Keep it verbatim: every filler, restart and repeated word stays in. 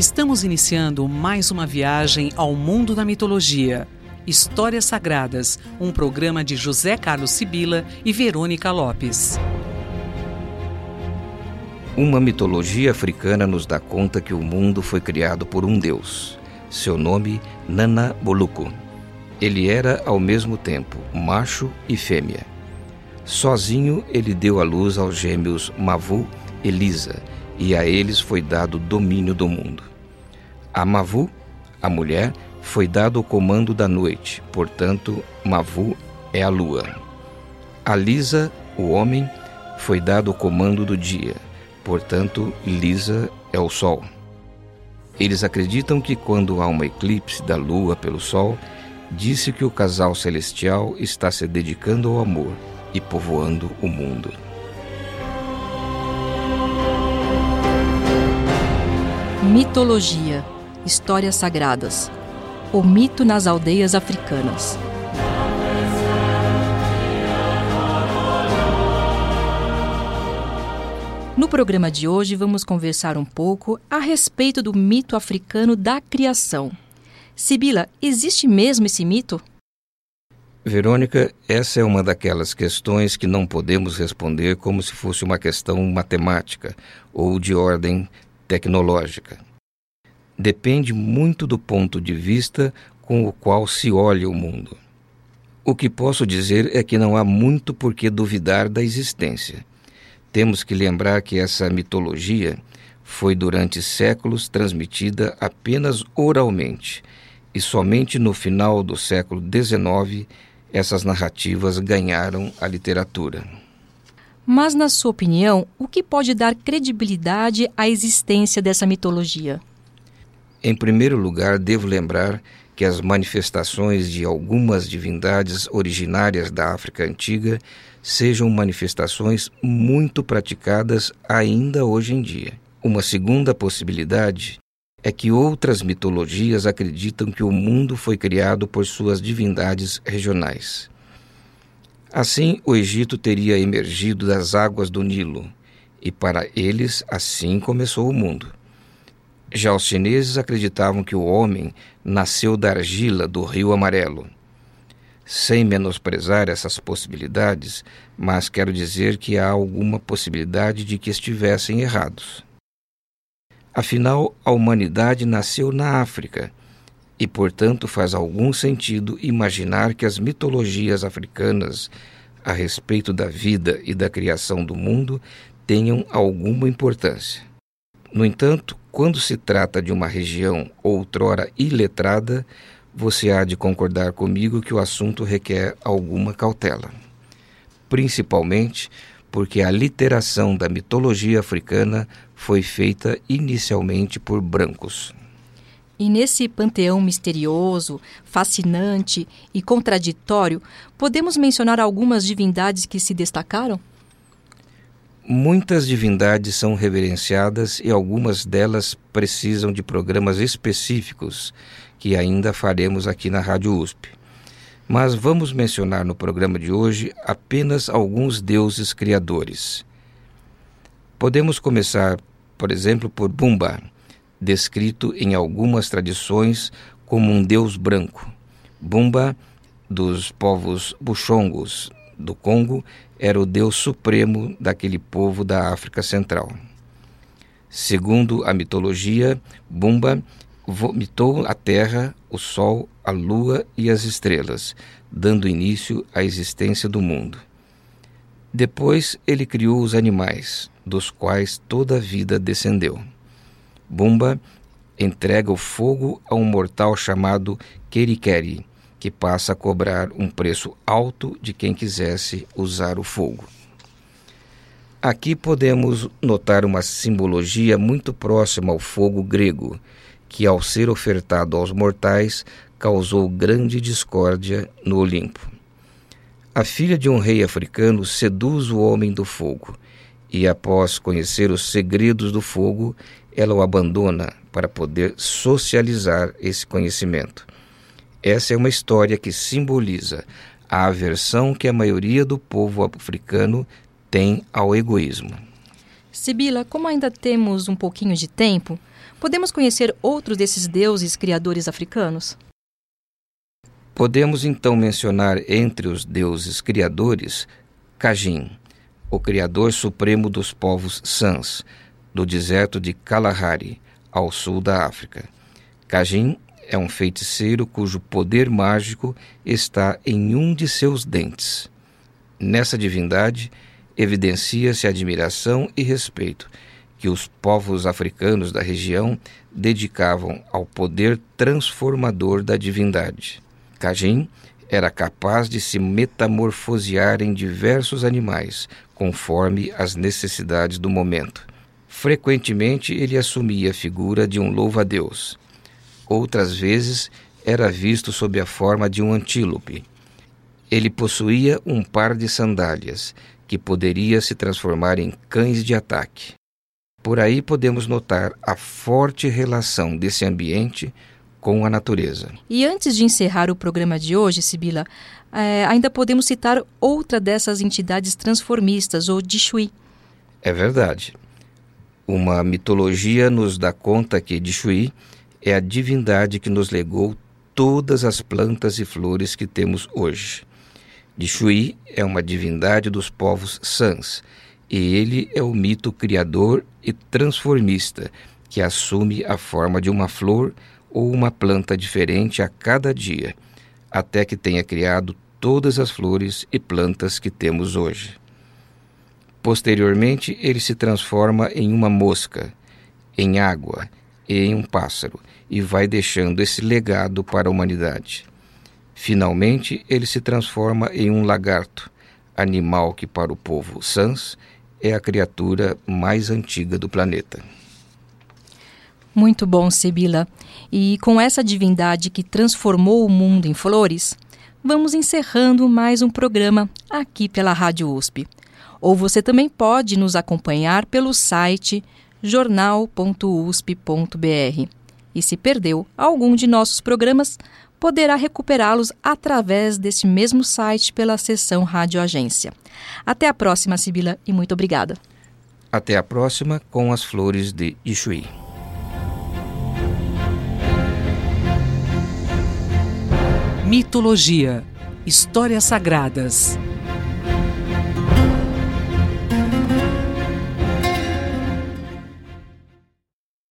Estamos iniciando mais uma viagem ao mundo da mitologia. Histórias Sagradas, um programa de José Carlos Sibila e Verônica Lopes. Uma mitologia africana nos dá conta que o mundo foi criado por um deus. Seu nome, Nana Boluku. Ele era, ao mesmo tempo, macho e fêmea. Sozinho, ele deu à luz aos gêmeos Mavu e Lisa, e a eles foi dado o domínio do mundo. A Mavu, a mulher, foi dado o comando da noite, portanto, Mavu é a lua. A Lisa, o homem, foi dado o comando do dia, portanto, Lisa é o sol. Eles acreditam que quando há um eclipse da lua pelo sol, disse que o casal celestial está se dedicando ao amor e povoando o mundo. Mitologia, histórias sagradas. O mito nas aldeias africanas. No programa de hoje vamos conversar um pouco a respeito do mito africano da criação. Sibila, existe mesmo esse mito? Verônica, essa é uma daquelas questões que não podemos responder como se fosse uma questão matemática ou de ordem tecnológica. Depende muito do ponto de vista com o qual se olha o mundo. O que posso dizer é que não há muito por que duvidar da existência. Temos que lembrar que essa mitologia foi durante séculos transmitida apenas oralmente, e somente no final do século dezenove essas narrativas ganharam a literatura. Mas, na sua opinião, o que pode dar credibilidade à existência dessa mitologia? Em primeiro lugar, devo lembrar que as manifestações de algumas divindades originárias da África Antiga sejam manifestações muito praticadas ainda hoje em dia. Uma segunda possibilidade é que outras mitologias acreditam que o mundo foi criado por suas divindades regionais. Assim, o Egito teria emergido das águas do Nilo, e para eles assim começou o mundo. Já os chineses acreditavam que o homem nasceu da argila do Rio Amarelo. Sem menosprezar essas possibilidades, mas quero dizer que há alguma possibilidade de que estivessem errados. Afinal, a humanidade nasceu na África, e, portanto, faz algum sentido imaginar que as mitologias africanas a respeito da vida e da criação do mundo tenham alguma importância. No entanto, quando se trata de uma região outrora iletrada, você há de concordar comigo que o assunto requer alguma cautela. Principalmente porque a literação da mitologia africana foi feita inicialmente por brancos. E nesse panteão misterioso, fascinante e contraditório, podemos mencionar algumas divindades que se destacaram? Muitas divindades são reverenciadas e algumas delas precisam de programas específicos que ainda faremos aqui na Rádio U S P. Mas vamos mencionar no programa de hoje apenas alguns deuses criadores. Podemos começar, por exemplo, por Bumba, descrito em algumas tradições como um deus branco. Bumba, dos povos Buxongos do Congo, era o deus supremo daquele povo da África Central. Segundo a mitologia, Bumba vomitou a terra, o sol, a lua e as estrelas, dando início à existência do mundo. Depois ele criou os animais, dos quais toda a vida descendeu. Bumba entrega o fogo a um mortal chamado Kerikeri, que passa a cobrar um preço alto de quem quisesse usar o fogo. Aqui podemos notar uma simbologia muito próxima ao fogo grego, que ao ser ofertado aos mortais, causou grande discórdia no Olimpo. A filha de um rei africano seduz o homem do fogo, e após conhecer os segredos do fogo, ela o abandona para poder socializar esse conhecimento. Essa é uma história que simboliza a aversão que a maioria do povo africano tem ao egoísmo. Sibila, como ainda temos um pouquinho de tempo, podemos conhecer outros desses deuses criadores africanos? Podemos então mencionar entre os deuses criadores Kajin, o criador supremo dos povos Sans, do deserto de Kalahari, ao sul da África. Kajin é um feiticeiro cujo poder mágico está em um de seus dentes. Nessa divindade, evidencia-se a admiração e respeito que os povos africanos da região dedicavam ao poder transformador da divindade. Kajin era capaz de se metamorfosear em diversos animais, conforme as necessidades do momento. Frequentemente, ele assumia a figura de um louva-a-Deus. Outras vezes, era visto sob a forma de um antílope. Ele possuía um par de sandálias, que poderia se transformar em cães de ataque. Por aí podemos notar a forte relação desse ambiente com a natureza. E antes de encerrar o programa de hoje, Sibila, é, ainda podemos citar outra dessas entidades transformistas, o Dixuí. É verdade. Uma mitologia nos dá conta que Dixuí é a divindade que nos legou todas as plantas e flores que temos hoje. Dixuí é uma divindade dos povos Sans, e ele é o mito criador e transformista, que assume a forma de uma flor ou uma planta diferente a cada dia, até que tenha criado todas as flores e plantas que temos hoje. Posteriormente, ele se transforma em uma mosca, em água e em um pássaro, e vai deixando esse legado para a humanidade. Finalmente, ele se transforma em um lagarto, animal que para o povo Sans é a criatura mais antiga do planeta. Muito bom, Sibila. E com essa divindade que transformou o mundo em flores, vamos encerrando mais um programa aqui pela Rádio U S P. Ou você também pode nos acompanhar pelo site jornal ponto u s p ponto b r. E se perdeu algum de nossos programas, poderá recuperá-los através deste mesmo site pela seção Rádio Agência. Até a próxima, Sibila, e muito obrigada. Até a próxima com as flores de Dixuí. Mitologia, histórias sagradas.